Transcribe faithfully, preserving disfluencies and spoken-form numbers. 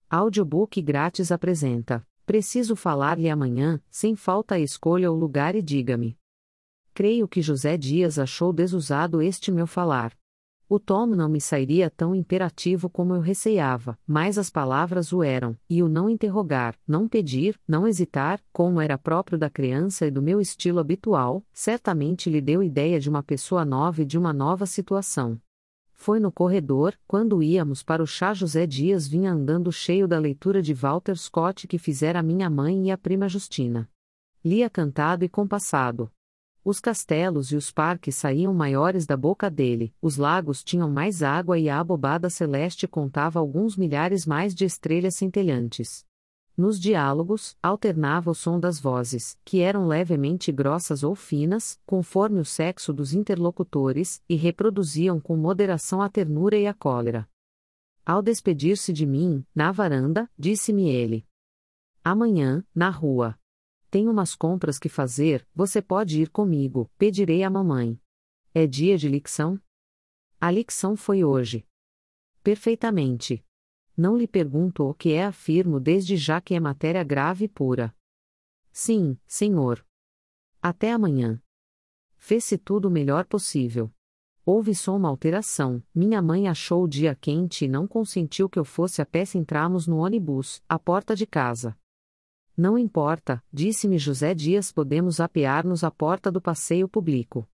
Audiobook grátis apresenta. Preciso falar-lhe amanhã, sem falta escolha o lugar e diga-me. Creio que José Dias achou desusado este meu falar. O tom não me sairia tão imperativo como eu receava, mas as palavras o eram, e o não interrogar, não pedir, não hesitar, como era próprio da criança e do meu estilo habitual, certamente lhe deu ideia de uma pessoa nova e de uma nova situação. Foi no corredor, quando íamos para o chá. José Dias vinha andando cheio da leitura de Walter Scott que fizera a minha mãe e a prima Justina. Lia cantado e compassado. Os castelos e os parques saíam maiores da boca dele, os lagos tinham mais água e a abobada celeste contava alguns milhares mais de estrelas centelhantes. Nos diálogos, alternava o som das vozes, que eram levemente grossas ou finas, conforme o sexo dos interlocutores, e reproduziam com moderação a ternura e a cólera. Ao despedir-se de mim, na varanda, disse-me ele: amanhã, na rua. Tenho umas compras que fazer, você pode ir comigo, pedirei à mamãe. É dia de lição? A lição foi hoje. Perfeitamente. Não lhe pergunto o que é, afirmo desde já que é matéria grave e pura. Sim, senhor. Até amanhã. Fez-se tudo o melhor possível. Houve só uma alteração, minha mãe achou o dia quente e não consentiu que eu fosse a pé. Entramos no ônibus, à porta de casa. Não importa, disse-me José Dias, podemos apear-nos à porta do passeio público.